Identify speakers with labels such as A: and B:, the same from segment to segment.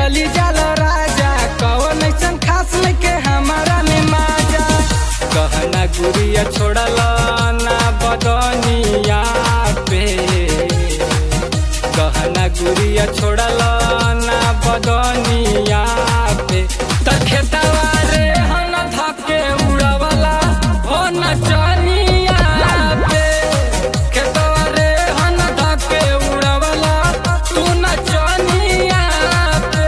A: चली जाल राजा कौन ऐसन खास लेके हमारा में माजा। कहना गुड़िया छोड़ल ना बदनिया पे, कहना गुड़िया छोड़ल ना बदनिया पे। त खेतवा रे हन धके उड़वला हो नचनिया पे, खेतवा रे हन धके उड़वला तू नचनिया पे।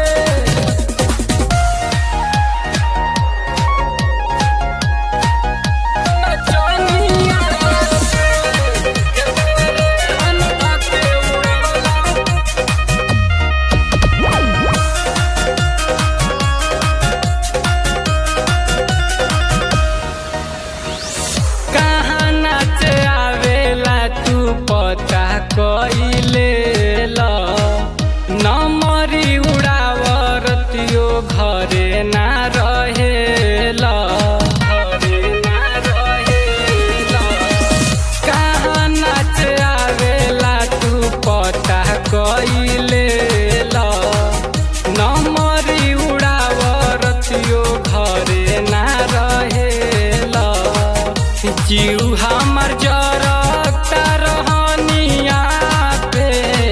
A: नचनिया पे, खेतवा रे हन धके उड़वला। कहाँ नाच आवेला तू पता कइले ल, नमरी उड़ावरतियो घरे ना रहेला, घरे ना रहेला। कहाँ नाच आवेला तू पता कइले ल, नमरी उड़ावरतियो घरे ना रहेला। जीव हमर जरता रहनिया पे,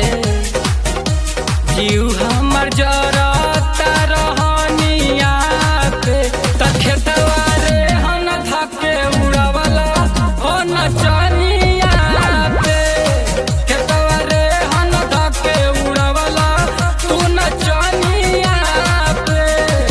A: जीव हमर जरता रहनिया पे। त खेतवा रे हन धके उड़वला हो नचनिया पे, खेतवा रे हन धके उड़वला तू नचनिया पे।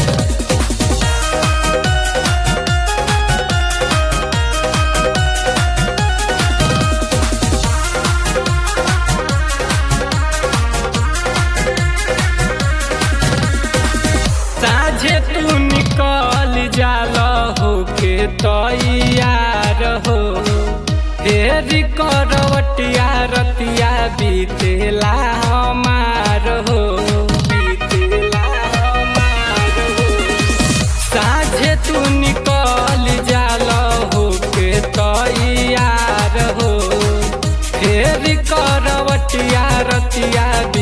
A: साझे तू निकल जाल होके तैयार हो, फेरी करवटिया रतिया बीतेला हमार हो, बीतेला हमार हो। साझे तू निकल जाल होके तैयार हो, फेरी करवटिया रतिया